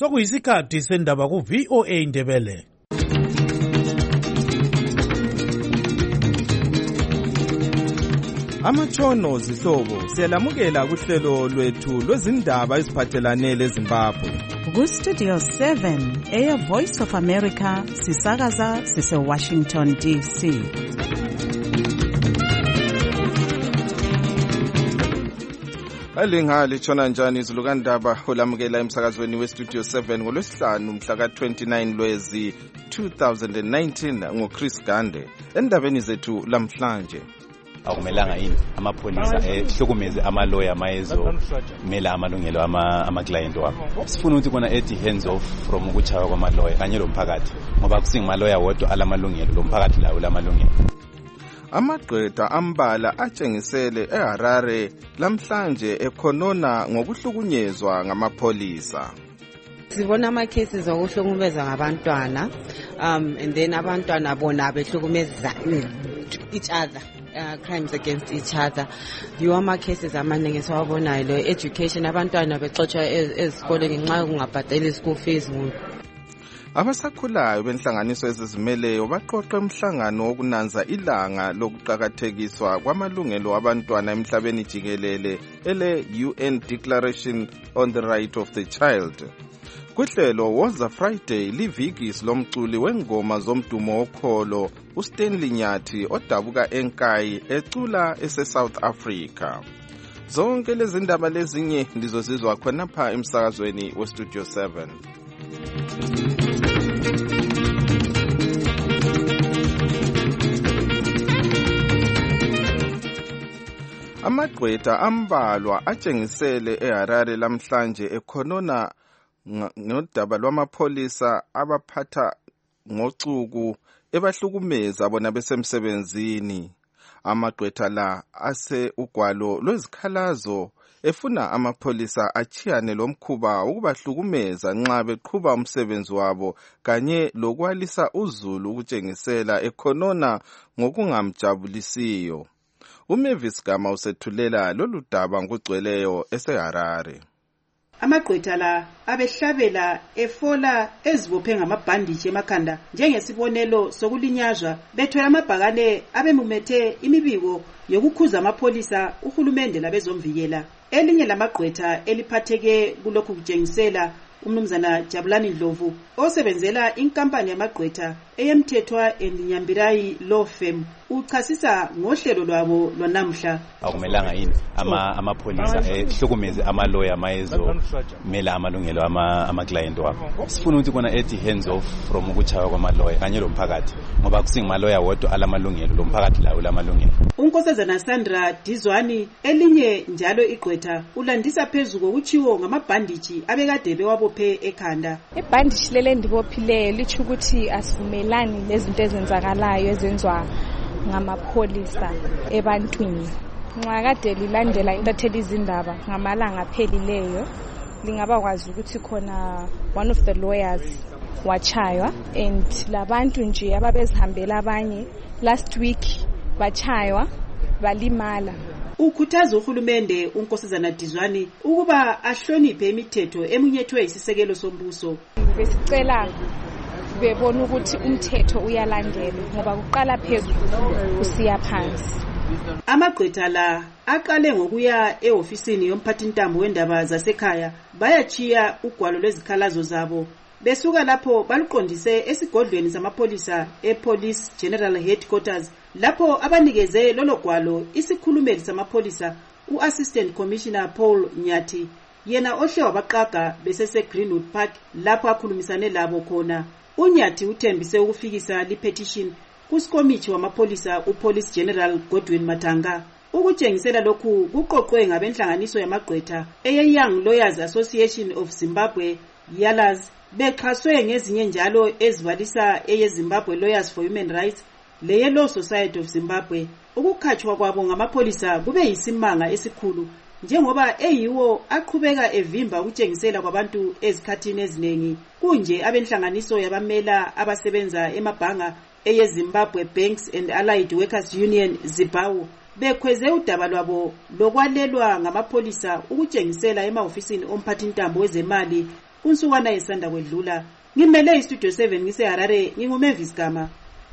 Sokuyisikhathi sendaba ku VOA Indebele. Amatshono zihlobo siyalamukela kuhlelo lwethu lwezindaba eziphathelane leZimbabwe. Ku Studio 7 Air Voice of America sisakaza sise Washington DC. Alinga litshona njani izulukandaba olamukela emsakazweni we Studio 7 ngolwesihlanu mhla ka-29 Lwezi 2019 ngoChris Gande. Endabeni zethu lamhlanje, akumelanga yini amapholisa ehlukumeze amaloya mayezo mela amalungelo ama-client wabo. Sifuna ukuthi kona ethi hands off from ukuchaywa kwamaloya kanye lomphakathi, ngoba kusingimaloya wodwa alamalungelo, lomphakathi lawo lamalungelo. Amagqwetha ambala atshengisele eHarare lamhlanje ekhonona ngokuhlukunyezwa ngamapholisa. Sibona ama cases okuhlukumeza ngabantwana and then abantwana bona behlukumeza each other. Crimes against each other. Yiwo ama cases amaningi esiwabonayo lo education, abantwana bexotsha ezikoleni ngenxa yokungabhadali school fees. Abasakhulayo benhlanganiso ezizimeleyo baqoqa umhlangano wokunanza ilanga lokuqakathekiswa kwamalungelo abantwana emhlabeni jikelele ele UN Declaration on the Right of the Child. Kuhlelo Woza Friday livikisi lomculi wengoma zomdumo wokholo uStanley Nyathi odabuka eNkayi ecula ese-South Africa. Zonke lezi ndaba lezinye ndizozizwa khonapha emsakazweni we Studio 7. Amagqwetha ambalwa atshengisele eHarare lamhlanje ekhonona ngodaba lwamapholisa abaphatha ngocuku ebahlukumeza bona besemsebenzini. Amagqwetha la ase ugwalo lwezikhalazo efuna amapholisa achiyane lomkhuba ukubahlukumeza nxa beqhuba umsebenzi wabo kanye lokwalisa uzulu ukutshengisela ekhonona ngokungamjabulisiyo. uMavis Gama usethulela lolu daba ngokugcweleyo eseHarare. Amagqwetha la abehlabela efola ezibophe ngamabhanditshi emakhanda njengesibonelo sokulinyazwa, bethwele amabhakane abemumethe imibiko yokukhuza amapholisa uhulumende labezomvikela. Elinye lamagqwetha eliphatheke kulokhu kutshengisela umnumzana Jabulani Ndlovu osebenzela inkampani yamagqwetha eyemthethwa eNyambirayi Law Firm uchasisa ngohlelo lwabo lwanamhla. Akumelanga yini amapholisa ehlukumeze amaloya mayezo mela amalungelo ama-client wabo. Sifuna ukuthi kona ethi hands off from ukuchaywa kwamaloya kanye lomphakathi, ngoba kusingimaloya wodwa alamalungelo, lomphakathi lawo lamalungelo. Unkosazana Sandra Dizwani elinye njalo igqwetha ulandisa phezulu kokuchiwo ngamabhanditshi abekade bewabophe ekhanda. Ibhanditshi lele ndibophileyo lithi ukuthi asivumelani nezinto ezenzakalayo ezenziwa ngamapholisa ebantwini. Nxa kade lilandela intatheli izindaba ngamalanga aphelileyo, lingaba kwazi ukuthi khona one of the lawyers wachaywa and labantu nje ababezihambela abanye last week bachaywa balimala. Ukhuthaza uhulumende unkosazana Dizwani ukuba ahloniphe imithetho emunyethwe isisekelo sombuso. Besicela bebona ukuthi umthetho uyalandelwa ngoba kuqala phezulu kusiya phansi. Amagqwetha la aqale ngokuya ehofisini yomphathintambo wendaba zasekhaya bayachiya ugwalo lwezikhalazo zabo. Besuka lapho baluqondise esigodlweni samapholisa ePolice General Headquarters, lapho abanikeze lolo gwalo isikhulumeli samapholisa uAssistant Commissioner Paul Nyathi, yena ohle wabaqaga besese Greenwood Park lapho akhulumisane labo khona. uNyathi uthembise ukufikisa lipetition kuSikomithi wamapholisa uPolice General Godwin Matanga. Ukutshengisela lokhu kuqoqwe ngabenhlanganiso yamagqwetha eYoung Lawyers Association of Zimbabwe YALAZ, bexhaswe ngezinye njalo ezibalisa eyeZimbabwe Lawyers for Human Rights leYellow Society of Zimbabwe. Ukukhatshwa kwabo ngamapholisa kube yisimanga esikhulu njengoba eyiwo aqhubeka evimba ukutshengisela kwabantu ezikhathini eziningi. Kunje abenhlanganiso yabamela abasebenza emabhanga eyeZimbabwe Banks and Allied Workers Union ZIBAU bekhweze udaba lwabo lokwalelwa ngamapholisa ukutshengisela emahofisini omphathintambo wezemali unsukwana isanda kwedlula. Ngimele istudio 7 ngiseHarare, nginguMavis Gama.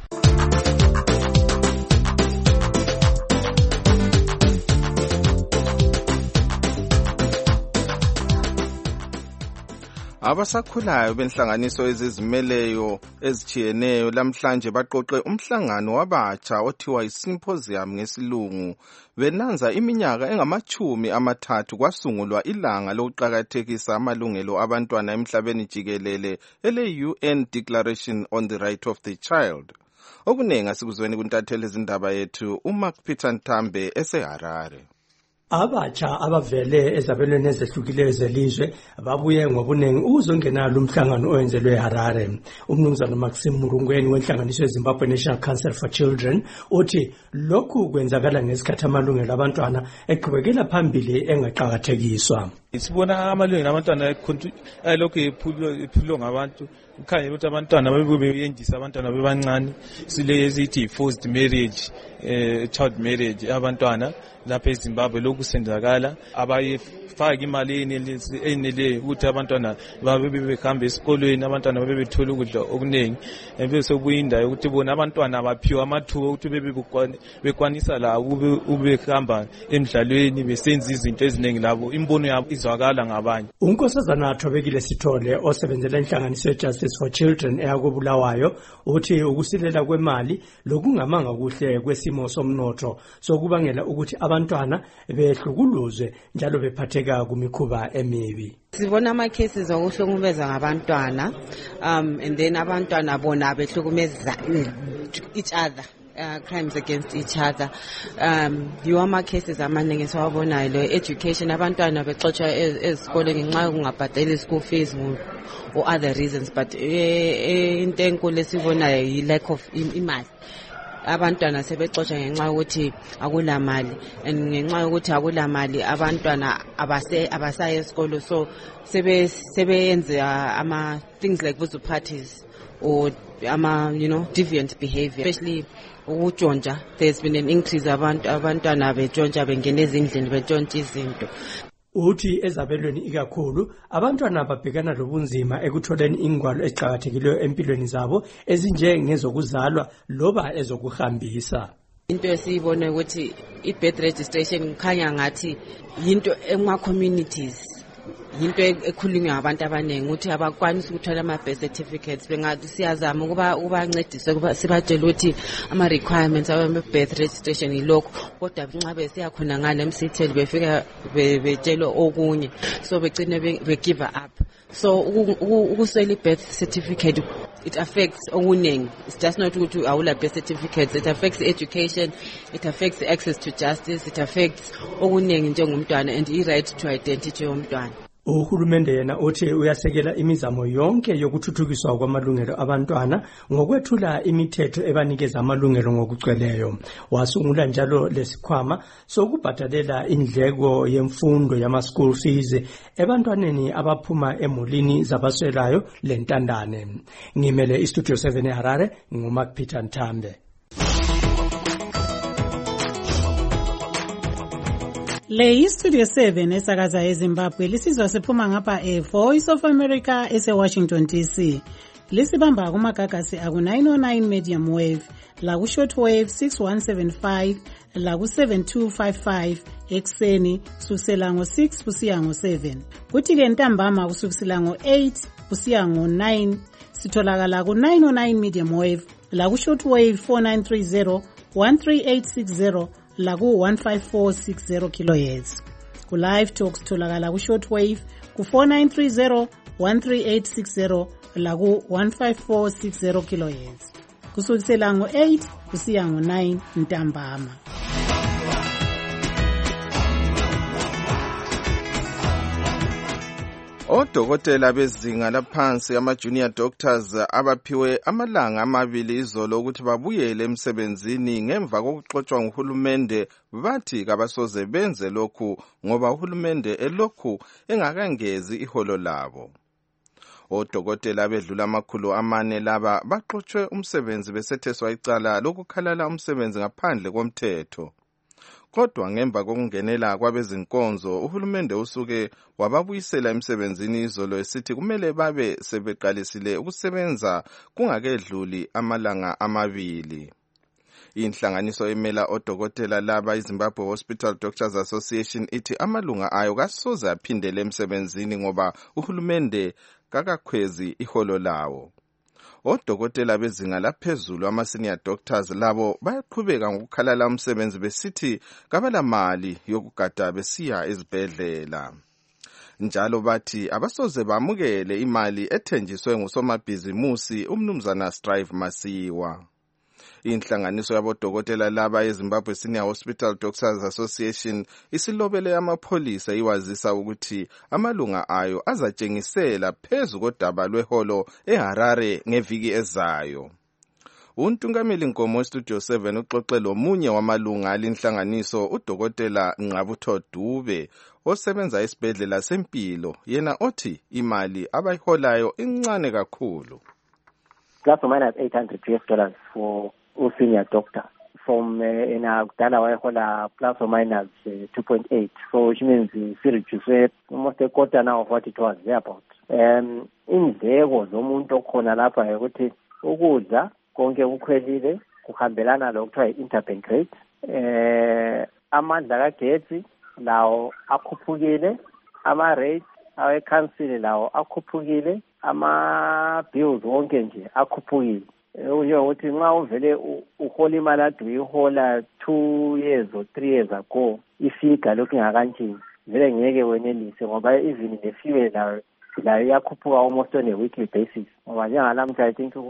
Abasakhulayo benhlanganiso ezizimeleyo ezichiyeneyo lamhlanje baqoqe umhlangano wabatsha othiwa yi-symposium ngesilungu benanza iminyaka engamachumi amathathu kwasungulwa ilanga lokuqakathekisa amalungelo abantwana emhlabeni jikelele ele-UN Declaration on the Right of the Child. Okunengi asikuzweni kuntatheli izindaba yethu uMark Peter Ntambe eseHarare. Abatsha abavele ezabelweni ezehlukileyo zelizwe babuye ngobunengi ukuzongenala umhlangano owenzelwe eHarare. Umnumzana Maxim Murungweni wenhlanganiso yeZimbabwe National Council for Children uthi lokhu kwenzakala ngesikhathi amalungelo abantwana eqhubekela phambili engaqhakathekiswa. Sibona amalungelo abantwana lokhu ephulwa ngabantu ukhanye ukuthi abantwana bebeyendisa abantwana bebancane sile ezithi forced marriage, child marriage abantwana lapha eZimbabwe lokhu senzakala abayifaka imali enele ukuthi abantwana babebehambe esikolweni abantwana bebethola ukudla okuningi bese kubuyinda ukuthi bona abantwana baphiwa amathuba ukuthi bekwanisa la ubehamba emidlalweni besenza izinto eziningi labo imbono yabo izwakala ngabanye. Unkosazana Thobekile Sithole osebenzela inhlanganiso Justice for Children eyakubulawayo uthi ukusilela kwemali lokungamanga kuhle kwesimo somnotho sokubangela ukuthi abantwana behlukuluzwe njalo bephatheka kumikhuba emibi. Sibona ama cases okuhlungubeza ngabantwana and then abantwana bona behlukumeza each other. Crimes against each other. You ama cases amaningi esiwabonayo lo education abantwana bexotsha ezikoleni ngenxa yokungabhadali school fees or other reasons, but into enkulu esibonayo yi lack of imali. Abantwana sebexotsha ngenxa yokuthi akula mali, and ngenxa yokuthi akula mali abantwana abasaya esikolo, so sebeyenza ama things like buzu parties or deviant behavior, especially ukutshontsha. There's been an increase abantwana betshontsha bengena ezindlini betshontsha izinto. Uthi ezabelweni ikakhulu abantwana babhekana lobunzima ekutholeni ingwalo eziqhakathekileyo empilweni zabo ezinjengezokuzalwa loba ezokuhambisa. Into esiyibona ukuthi i-birth registration kukhanya ngathi yinto ema communities, yinto ekhulunywa abantu abaningi ukuthi abakwanisa ukuthola ama-birth certificates. Bengathi siyazama ukubancedisa ukuba sibatshele ukuthi ama-requirements ama-birth registration yilokho, kodwa nxa besiya khona ngale MCTL befika betshelwe okunye, so begcine be-give up. So ukuswela i-birth certificate it affects okuningi. It's just not ukuthi awula birth certificates, it affects education, it affects access to justice, it affects okuningi njengomntwana and i-right to identity yomntwana. Uhulumende yena uthi uyasekela imizamo yonke yokuthuthukiswa kwamalungelo abantwana ngokwethula imithetho ebanikeza amalungelo ngokugcweleyo. Wasungula njalo lesikhwama sokubhadalela indleko yemfundo yama-school fees ebantwaneni abaphuma emulini zabaswelayo lentandane. Ngimele istudio 7 eHarare, nguMark Peter Ntambe. Le Studio 7 esakaza eZimbabwe lisizwa siphuma ngapha Voice of America eseWashington DC. Lisibamba kumagagasi aku 909 medium wave, la ku short wave 6175, la ku 7255 ekseni kusukela ngo6 kusiya ngo7. Kuthi ke ntambama kusukela ngo8 kusiya ngo9 sitholakala ku 909 medium wave, la ku short wave 4930 13860 la ku 15460 kHz. Ku live talks tholakala ku short wave ku 4930 13860 la ku 15460 kHz. Kusukela ngo8 kusiya ngo9 ntambama. Odokotela bezinga laphansi ama-junior doctors abaphiwe amalanga amabili izolo ukuthi babuyele emsebenzini ngemva kokuxotshwa nguhulumende bathi kabasoze benze lokhu ngoba uhulumende elokhu engakangezi iholo labo. Odokotela abedlula 400 laba baxotshwe umsebenzi besetheswa icala lokukhalala umsebenzi ngaphandle komthetho. kodwa ngemva kokungenela kwabezinkonzo uhulumende usuke wababuyisela emsebenzini izolo esithi kumele babe sebeqalisile ukusebenza kungakedluli amalanga 2. Inhlanganiso emela odokotela laba iZimbabwe Hospital Doctors Association ithi amalunga ayo kasoze aphindele emsebenzini ngoba uhulumende kakakhwezi iholo lawo. Odokotela bezinga laphezulu ama-senior doctors labo bayaqhubeka ngokukhalala umsebenzi besithi kabalamali yokugada besiya ezibhedlela. Njalo bathi abasoze bamukele imali ethenjiswe ngusomabhizimusi umnumzana Strive Masiwa. Inhlanganiso yabodokotela laba eZimbabwe Senior Hospital Doctors Association isilobele amapholisa iwazisa ukuthi amalunga ayo azatshengisela phezu kodaba lweholo eHarare ngeviki ezayo. Untungameli Nkomo Studio 7 uxoxe lomunye wamalunga alinhlanganiso udokotela Ngqabutho Dube osebenza esibhedlela sempilo yena othi imali abayiholayo incane kakhulu. Plus or minus $800 for a senior doctor. From in a dollar wayehola plus or minus 2.8. So which means it's reduced almost a quarter now of what it was thereabout. Indleko zomuntu okhona lapha ukuthi ukudla konke kukhwelile kuhambelana lokuthiwa i-interbank rate. Amandla kagetsi lawo akhuphukile, ama-rates awekhansili lawo akhuphukile, ama-bills wonke nje akhuphukile. Ukuthi nxa uvele uhola imali ade uyihola 2 years or 3 years ago ifiga lokhu ingakantshintshi vele ngeke wenelise ngoba even nefuel layo iyakhuphuka almost on a weekly basis ngoba njengalamhla I think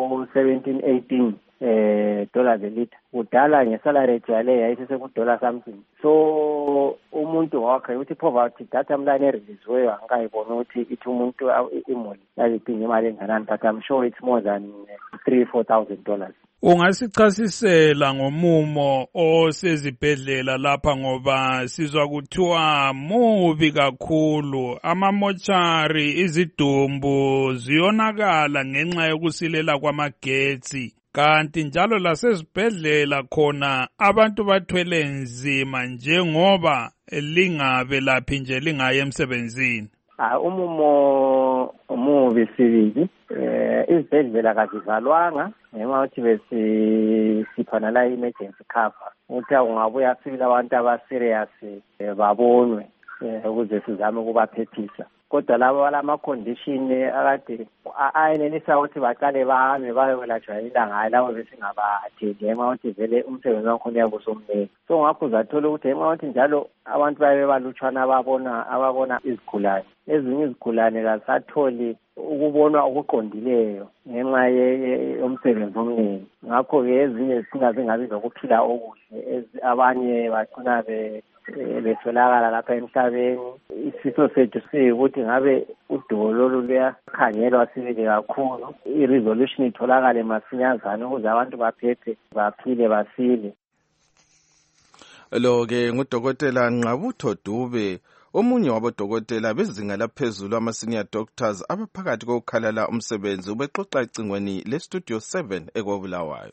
$17-18 dollars a liter kudala ngesalary rate yale yayisekudola something. So umuntu wakhe uthi poverty data mlane ereleasiweyo angayibona ukuthi ithi umuntu imoli yaziphinga imali enganani, but I'm sure it's more than $3,000-4,000. Ungasichasisela ngomumo osezibhedlela lapha ngoba sizwa kuthiwa mubi kakhulu, amamochari izidumbu ziyonakala ngenxa yokusilela kwamagetsi. Kanti njalo lasezibhedlela khona abantu bathwele nzima njengoba lingabe laphi nje lingaye emsebenzini. Umumo umubi sibili. Izibhedlela kazivalwanga ngenxa yokuthi besiphana la emergency cover. Uthi ungabuya sibili abantu abaserious babonwe ukuze sizame ukubaphephisa. Kodwa labo balama-condition akade ayenelisa ukuthi baqale bahambe bayolatshwa ilanga labo besingabatheli ngenxa yokuthi vele umsebenzi wakhona uyabe usomnengi. So ngakho uzathola ukuthi ngenxa yokuthi njalo abantu bayabe balutshwana ababona izigulane. Ezinye izigulane kazisatholi ukubonwa okuqondileyo ngenxa yomsebenzi omnengi. Ngakho-ke ezinye singabi zokuphila okuhle, abanye bacina betholakala lapha emhlabeni. Isifiso sethu siyikuthi ngabe udubo lolu luyakhangelwa sibili kakhulu, i-resolution itholakale masinyazana ukuze abantu baphephe baphile basile. Lo-ke ngudokotela Ngqabutho Dube, omunye wabodokotela bezinga laphezulu ama-senior doctors abaphakathi kokukhalala umsebenzi ubexoxa ecingweni le-Studio 7 eKobulawayo.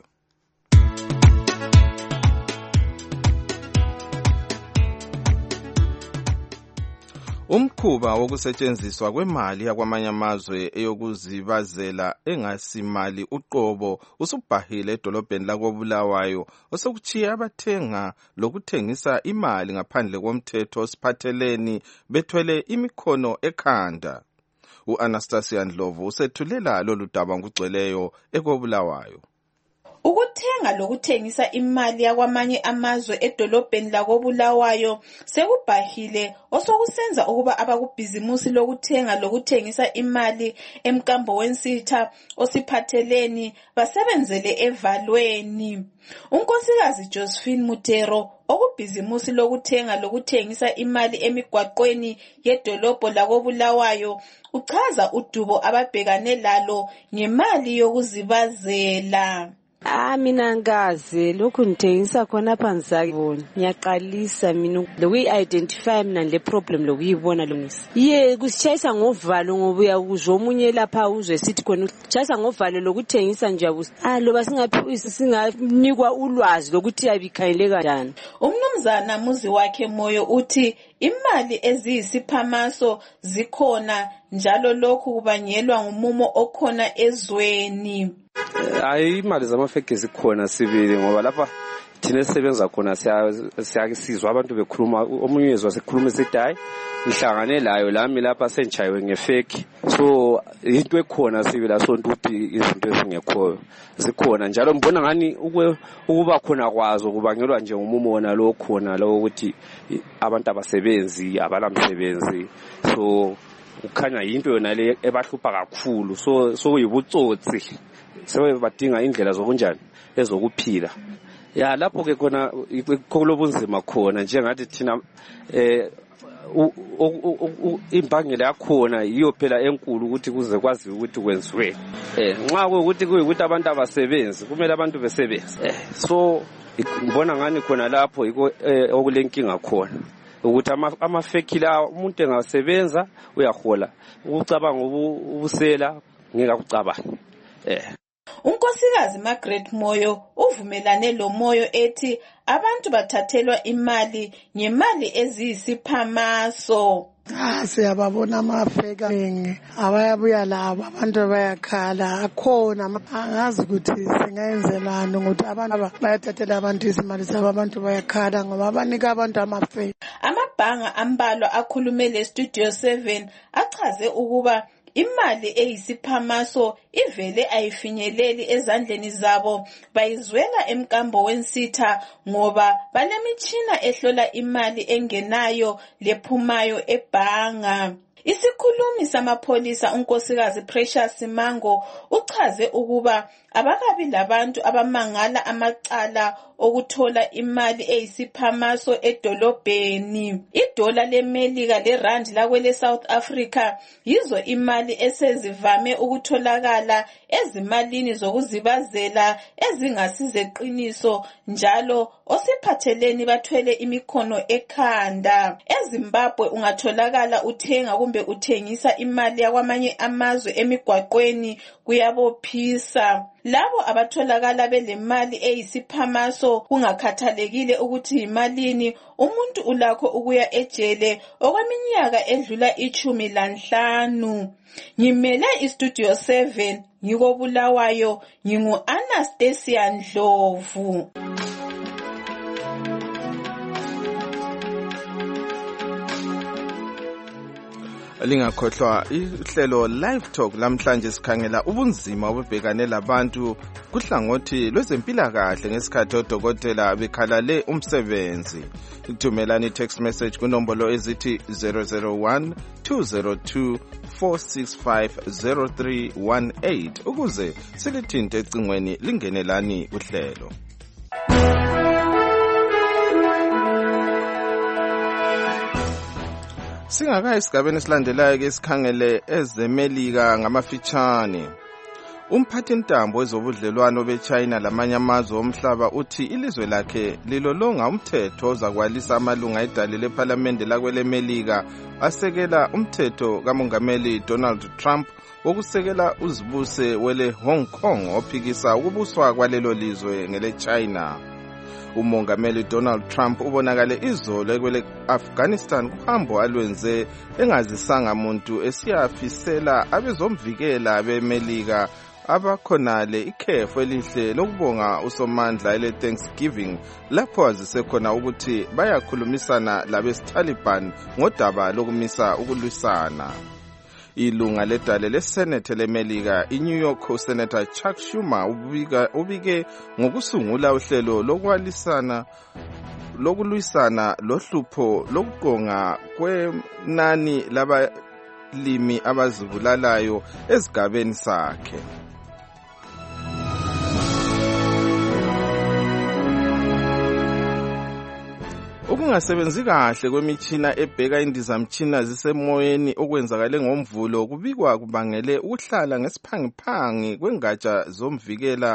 Umkhuba wokusetshenziswa kwemali yakwamanye amazwe eyokuzibazela engasimali uqobo usubhahile edolobheni lakoBulawayo osekuchiya abathenga lokuthengisa imali ngaphandle komthetho osiphatheleni bethwele imikhono ekhanda. U-Anastasia Ndlovu usethulela lolu daba ngugcweleyo eKobulawayo. Ukuthenga lokuthengisa imali yakwamanye amazwe edolobheni lakoBulawayo sekubhahile osokusenza ukuba abakubhizimusi lokuthenga lokuthengisa imali emkambo wensitha osiphatheleni basebenzele evalweni. Unkosikazi Josephine Mutero okubhizimusi lokuthenga lokuthengisa imali emigwaqweni yedolobho lakoBulawayo uchaza udubo ababhekane lalo ngemali yokuzibazela. Mina ngazi lokhu ngithengisa khona pha ngizakubona. Ngiyaqalisa mina lokuyi-identify mina le problem lokuyibona lungisa. Kusitshayisa ngovalo ngoba uyakuzwa omunye lapha uzwe sithi khona utshayisa ngovalo lokuthengisa nje loba singanikwa ulwazi lokuthi abikhayele kanjani. Umnumzana Muzi wakhe Moyo uthi imali eziyisiphamaso zikhona njalo lokhu kubangelwa ngumumo okhona ezweni. Hayi imali zamafake zikhona sibili ngoba lapha thina esisebenza khona siyakisizwa abantu bekhuluma omunye ezwa sekhuluma esithi hayi ngihlangane layo lami lapha sentshayiwe ngefake. So into ekhona sibila sonto ukuthi izinto ezingekhoyo zikhona njalo mbona ngani ukuba khona kwazo kubangelwa nje umumo wona lo khona lo ukuthi abantu abasebenzi abalamsebenzi. So ukhanya into yona le ebahlupha kakhulu so kuyibutsotsi sebadinga indlela zokunjani ezokuphila. Lapho ke khona kulobunzima khona njengathi thina imbangela yakhona iyo phela enkulu ukuthi kuze kwazi ukuthi kwenziwe. Nxa kuyikuthi abantu abasebenzi kumele abantu besebenze. So ngibona ngani khona lapho yiko okulenkinga khona ukuthi amafake la umuntu engasebenza uyahola ukucabanga ubusela ngekakucabanga. Unkosikazi Margaret Moyo uvumelane lo Moyo ethi abantu bathathelwa imali ngemali eziyisiphamaso. Siyababona amafeka mengi abayabuya labo abantu bayakhala akhona angazi ukuthi singayenzelana ukuthi abantu bayathathela abantu izimali zabo abantu bayakhala ngoba abanika abantu amafeka. Amabhanga ambalwa akhulumele Studio 7 achaze ukuba imali eyisiphamaso ivele ayifinyeleli ezandleni zabo bayizwela emkambo wensitha ngoba balemitshina ehlola imali engenayo lephumayo ebhanga. Isikhulumi samapholisa unkosikazi Precious Simango uchaze ukuba abakabi labantu abamangala amacala okuthola imali eyisiphamaso edolobheni. Idola leMelika leRand lakwele South Africa yizo imali esezivame ukutholakala ezimalini zokuzibazela ezingasizeqiniso njalo osiphatheleni bathwele imikhono ekhanda. eZimbabwe ungatholakala uthenga kumbe uthengisa imali yakwamanye amazwe emigwaqweni kuyabophisa. Labo abatholakala belemali eyisiphamaso kungakhathalekile ukuthi imalini umuntu ulakho ukuya ejele okweminyaka edlula 15. Ngimele iStudio 7 ngikobulawayo ngingu Anastasia Ndlovu. Lingakhohlwa ihlelo Live Talk lamhlanje sikhangela ubunzima obubhekane labantu kuhlangothi lwezempilakahle ngesikhathi odokotela bekhalale umsebenzi. Ithumelani text message kunombolo ezithi 001-202-465-0318 ukuze silithinte ecingweni lingenelani uhlelo. Singakayi esigabeni esilandelayo ke sikhangele ezemelika ngamafitshane. Umphathintambo wezobudlelwano beChina lamanye amazwe omhlaba uthi ilizwe lakhe lilolonga umthetho ozakwalisa amalunga edale lephalamende lakwelemelika asekela umthetho kamongameli Donald Trump wokusekela uzibuse wele Hong Kong ophikisa ukubuswa kwalelo lizwe ngele China. Umongameli Donald Trump ubonakale izolo ekwele Afghanistan kuhambo alwenze engazisanga muntu esiyafisela abezomvikela bemelika abakhonale ikhefu elihle lokubonga usomandla ele Thanksgiving lapho azisekhona ukuthi bayakhulumisana labesTaliban ngodaba lokumisa ukulwisana. Ilunga ledale leSenate leMelika iNew York Senator Chuck Schumer ubike ngokusungula uhlelo lokulwisana lohlupho lokuqonga kwenani labalimi abazibulalayo ezigabeni sakhe. Ukungasebenzi kahle kwemitshina ebheka indizamtshina zisemoyeni okwenzakale ngomvulo kubikwa kubangele ukuhlala ngesiphangiphangi kwengatsha zomvikela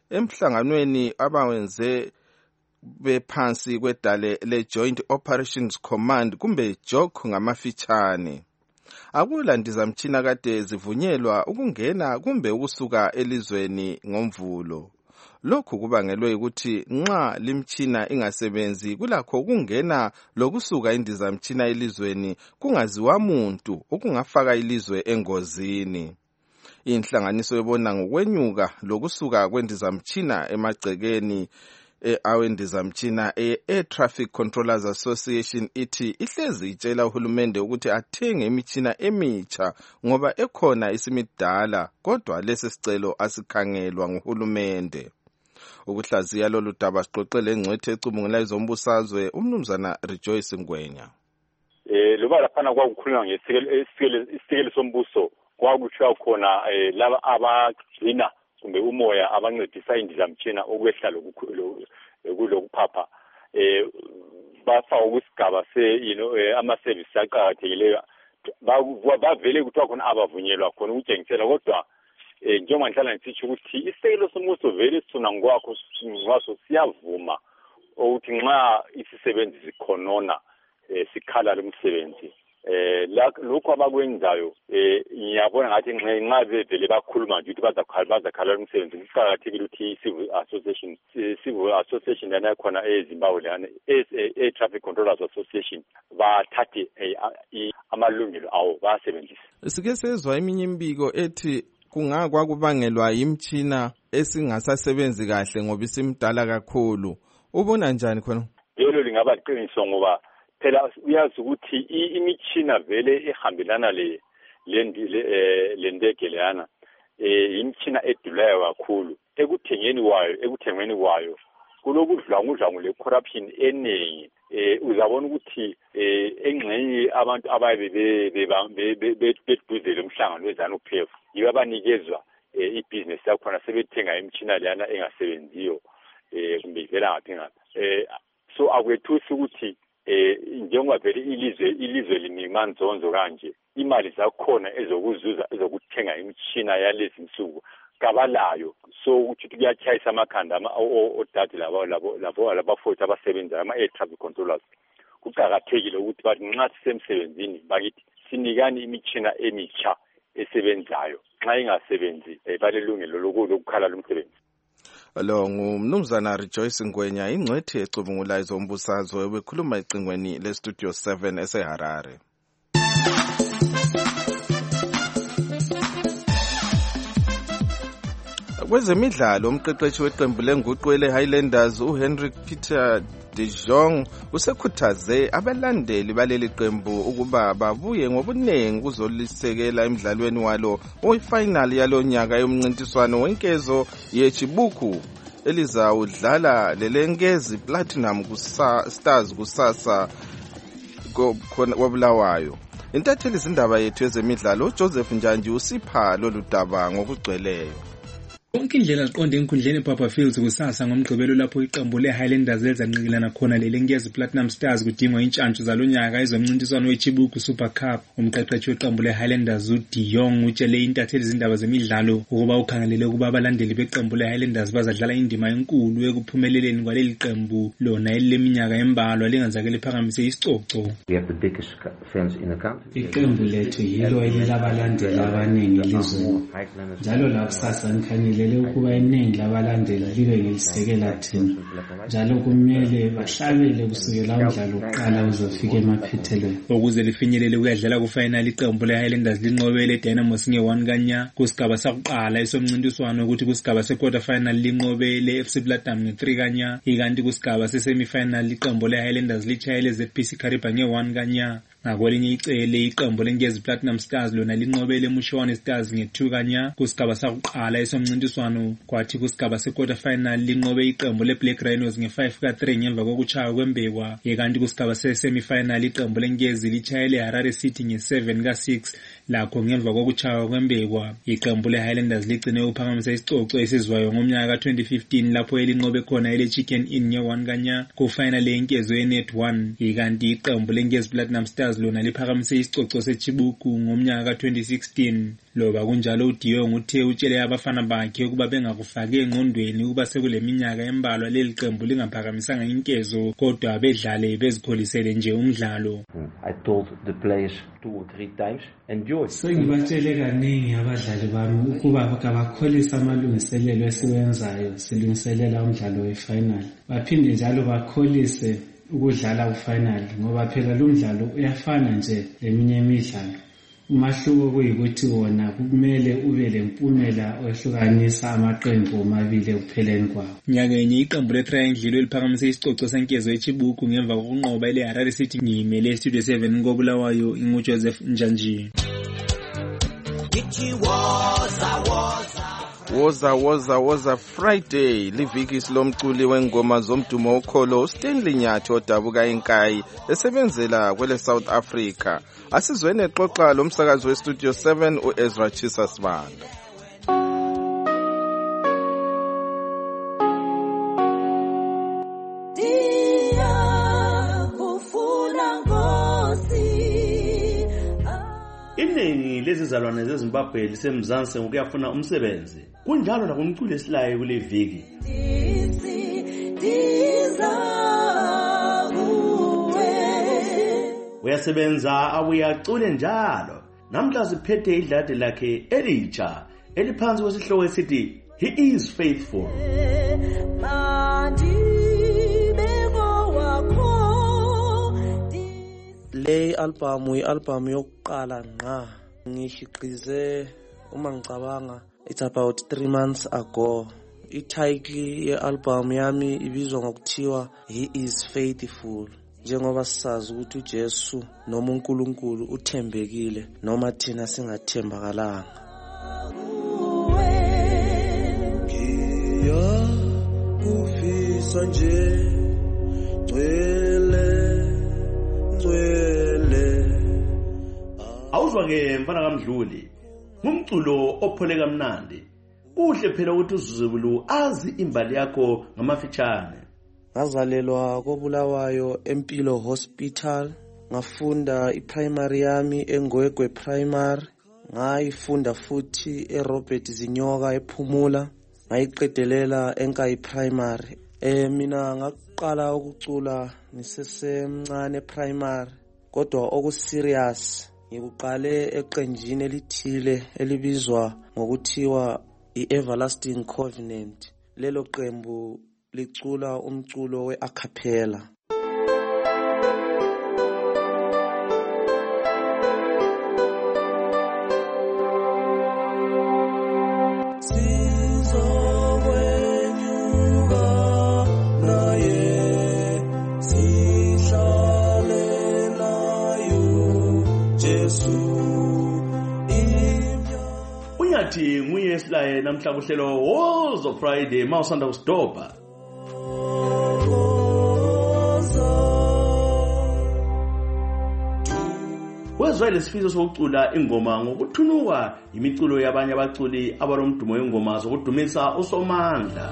emhlanganweni abawenze bephansi kwedale le-Joint Operations Command kumbe JOC ngamafitshane. Akula ndizamtshina kade zivunyelwa ukungena kumbe ukusuka elizweni ngomvulo. Lokhu kubangelwe ukuthi nxa limtshina ingasebenzi kulakho ukungena lokusuka indizamtshina elizweni kungaziwa muntu okungafaka ilizwe engozini. Inhlanganiso ebona ngokwenyuka lokusuka kwendizamtshina emagcekeni awendizamtshina Air Traffic Controllers Association ithi ihlezi itshela uhulumende ukuthi athenge imitshina emitsha ngoba ekhona isimidala kodwa lesi sicelo asikhangelwa nguhulumende. Ukuhlaziya lolu daba siqoqele ingcwethe ecubungula izombusazwe umnumzana Rejoice Ngwenya. Loba laphana kwakukhulunywa ngesikelo sombuso kwakutshiwa khona laba abagcina kumbe umoya abancedisa indizamtshina ukwehla lokuphapha bafaka kusigaba ama-service aqakathekileyo bavele kuthiwa khona abavunyelwa khona ukutshengisela kodwa njengoba ngihlala ngisitsho ukuthi isekelo somuso vele sona ngwaso siyavuma ukuthi nxa isisebenzi sikhonona sikhala lomsebenzi lokho abakwenzayo ngiyabona ngathi nxa bevele bakhuluma nje ukuthi bazakhala lomsebenzi kuqakathekile ukuthi civil association lana khona eZimbabwe lana Air Traffic Controllers Association bathathe amalungelo awo basebenzise. Sike sezwa eminye imbiko ethi kungakwa kubangelwa imtshina esingasasebenzi kahle ngoba isimdala kakhulu. Ubona njani khona? Lelo lingaba liqiniso ngoba phela uyazi ukuthi imitshina vele ehambelana le ndege leyana imitshina edulayo kakhulu ekuthengweni kwayo kulokudlwangudlwangu le-corruption eningi. Uzabona ukuthi engxenye abantu ababe beduze lomhlangano weZANU-PF yibo abanikezwa ibhizinesi yakhona sebethenga imitshina leyana engasebenziyo kumbe ivela ngaphi ngaphi. So akwethusi ukuthi njengoba vele ilizwe linimanzonzo kanje imali zakhona ezokuzuza ezokuthenga imitshina yalezi nsuku kabalayo. So ukuthi kuyachayisa amakhanda odade labafowethu abasebenzayo ama-air traffic controllers. Kuqakathekile ukuthi bathi nxa sisemsebenzini bakithi sinikani imitshina emitsha esebenzayo. Nxa ingasebenzi balelungelo lokukhala lomsebenzi. Lo ngumnumzana Rejoice Ngwenya ingcwethe ecubungula izombusazwe bekhuluma ecingweni leStudio 7 eseHarare. Kwezemidlalo umqeqeshi weqembu lenguqu ele-Highlanders uHenrik Peter de Jong usekhuthaze abalandeli baleli qembu ukuba babuye ngobuningi kuzolisekela emidlalweni walo oyifinal yalonyaka yomncintiswano wenkezo yechibuku elizawudlala lelenkezi Platinum Stars kusasa kwabulawayo. Intatheli izindaba yethu ezemidlalo Joseph Njanji usipha lolu daba ngokugcweleyo. Konke indlela ziqonde enkundleni ePapa Fields kusasa ngomgqibelo lapho iqembu leHighlanders lezanqikilana khona lelenkezi Platinum Stars kudingwa intshantshu zalonyaka ezomncintiswano wechibuku Super Cup. Umqeqeshi weqembu leHighlanders uDiyong utshele intatheli izindaba zemidlalo ukuba ukhangelele ukuba abalandeli beqembu leHighlanders bazadlala indima enkulu ekuphumeleleni kwaleli qembu lona elileminyaka embalwa lingazake liphakamise isicoco. Iqembu lethu yilo elilabalandeli abaningi elizweni njalo la kusasa ngikhangelele ukuba iningi labalandeli libe ngelisekela thina njalo kumele bahlabele kusukela umdlalo oqala uzofika emaphethelweni. Ukuze lifinyelele kuyadlala kufinal iqembu leHighlanders linqobele Dynamos nge-1 kanya kusigaba sakuqala esomncintiswano ukuthi kusigaba se-quarter final linqobele FC Platinum nge-3 kanya ikanti kusigaba se-semi-final iqembu leHighlanders lichayele ZPC Kariba nge-1 kanya. Ngakwelinye icele iqembu lenkezi Platinum Stars lona linqobele Mushwane Stars nge-2 kanya kusigaba sakuqala esomncintiswano kwathi kusigaba se-quarter final linqobe iqembu leBlack Rhinos nge-5-3 ngemva kokuchaya kwembekwa ikanti kusigaba se-semi-final iqembu lenkezi lichayele Harare City nge-7-6 lakho ngemva kokuchaya kwembekwa. Iqembu leHighlanders ligcine uphakamisa isicoco esizwayo ngomnyaka ka-2015 lapho elinqobe khona ele-Chicken Inn nge-1 kanya ku-final yenkezo ye-Net 1 ikanti iqembu lenkezi Platinum Stars iqembukazi lona liphakamise isicoco seChibuku ngomnyaka ka-2016. Loba kunjalo uDiong uthe utshele abafana bakhe ukuba bengakufake engqondweni ukuba sekule minyaka embalwa leli qembu lingaphakamisanga inkezo kodwa bedlale bezikholisele nje umdlalo. I told the players 2 or 3 times, enjoy. Sengibatshele kaningi abadlali bami ukuba kabakholisa amalungiselelo esiwenzayo silungiselela umdlalo wefinal. Baphinde njalo bakholise ukudlala ufinal ngoba phela lo mdlalo uyafana nje leminye imidlalo. Umahluko kuyikuthi wona kumele ube lempumela ohlukanisa amaqembu omabili ekupheleni kwawo. Nyakenye iqembu leTriangle eliphakamise isicoco senkezo eChibuku ngemva kokunqoba leHarare City ngimele Studio 7 koBulawayo inguJoseph Njanji. Woza Friday liviki silomculi wengoma zomdumo okholo uStanley Nyathi odabuka inkayi esebenzela kwele South Africa. Asizwene exoxa lomsakazi weStudio 7 uEzra Chisa Sibanda. Iningi lezizalwane zeZimbabwe lisemzansi ngokuyafuna umsebenzi. Kunjalo nakumculi esilayo kule viki. Uyasebenza awuyacule njalo. Namhla siphethe idlade lakhe elitsha eliphansi kwesihloko esithi He is faithful. Le album yokuqala ngqa ngikhiqize uma ngicabanga it's about 3 months ago. I-title ye-album yami ibizwa ngokuthiwa He is Faithful. Njengoba sisazi ukuthi uJesu noma uNkulunkulu uthembekile noma thina singathembakalanga. Ngiya kufisa nje Awuzwa-ke mfana kaMdluli, ngumculo ophole kamnandi. Kuhle phela ukuthi uZulu azi imbali yakho ngamafitshane. Ngazalelwa koBulawayo Empilo Hospital, ngafunda iprimary yami eNgwegwe Primary, ngayifunda futhi eRobert Zinyoka ePhumula, ngayiqedelela eNkayi Primary. Mina ngaqala ukucula ngisesemncane primary, kodwa okuserious ngikuqale eqenjini elithile elibizwa ngokuthiwa iEverlasting Covenant. Lelo qembu licula umculo weacapella. Unyathi nguye esilaye namhla kuhlelo Woza Friday mawusanda kustopa. Wezwa lesifiso sokucula ingoma ngokuthunuka imiculo yabanye abaculi abalomdumo wengoma zokudumisa uSomandla.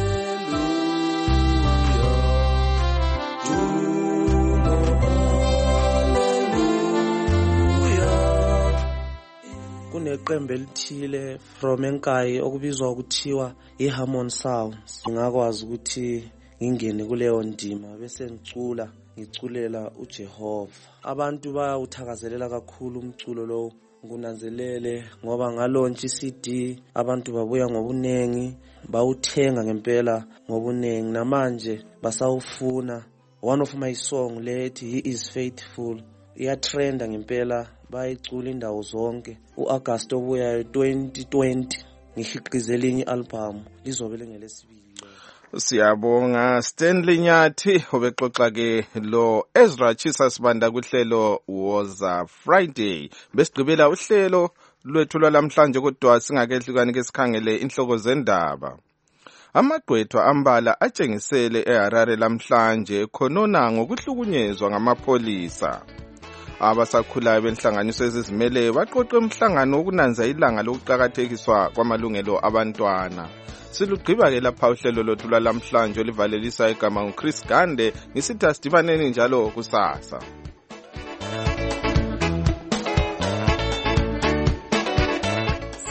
Kuneqembu elithile from eNkayi okubizwa ukuthiwa iHarmon Sounds. Ngakwazi ukuthi ngingene kuleyo ndima bese ngiculela uJehova. Abantu bayawuthakazelela kakhulu umculo lo. Ngunanzelele ngoba ngalaunch iCD, abantu babuya ngobunengi, bawuthenga ngempela ngobunengi, namanje basawufuna. One of my song lethi He is Faithful iyatrenda ngempela, bayicula indawo zonke. uAugust obuyayo 2020 ngikhiqize elinye album lizobe lengelesibili. Siyabonga Stanley Nyathi obexoxa ke lo Ezra Chisa Sibanda kuhlelo Woza Friday. Besigqibela uhlelo lwethu lwalamhlanje kodwa singakehlukani ke sikhangele inhloko zendaba. Amagqwetha ambala atshengisele eHarare lamhlanje khonona ngokuhlukunyezwa ngamapholisa. Abasakhulayo benhlanganiso ezizimele baqoqe umhlangano wokunanza ilanga lokuqhakathekiswa kwamalungelo abantwana. Silugqiba ke lapha uhlelo lothu lwalamhlanje olivalelisa igama nguChris Gande, ngisithi asidibaneni njalo kusasa.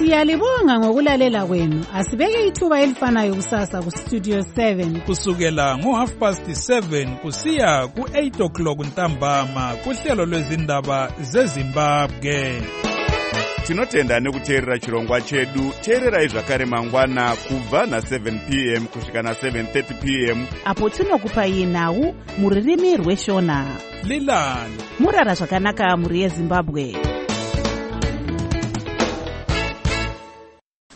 Siyalibonga ngokulalela kwenu. Asibeke ithuba elifanayo kusasa ku Studio 7 kusukela ngo7:30 kusiya ku8 o'clock ntambama kuhlelo lwezindaba zeZimbabwe. Tinotenda nekuteerera chirongwa chedu. Teererai zvakare mangwana kubva na7 p.m. kusvika na7:30 p.m. apo tinokupai nhau muririmi rweshona. Lilani murara zvakanaka muri yeZimbabwe.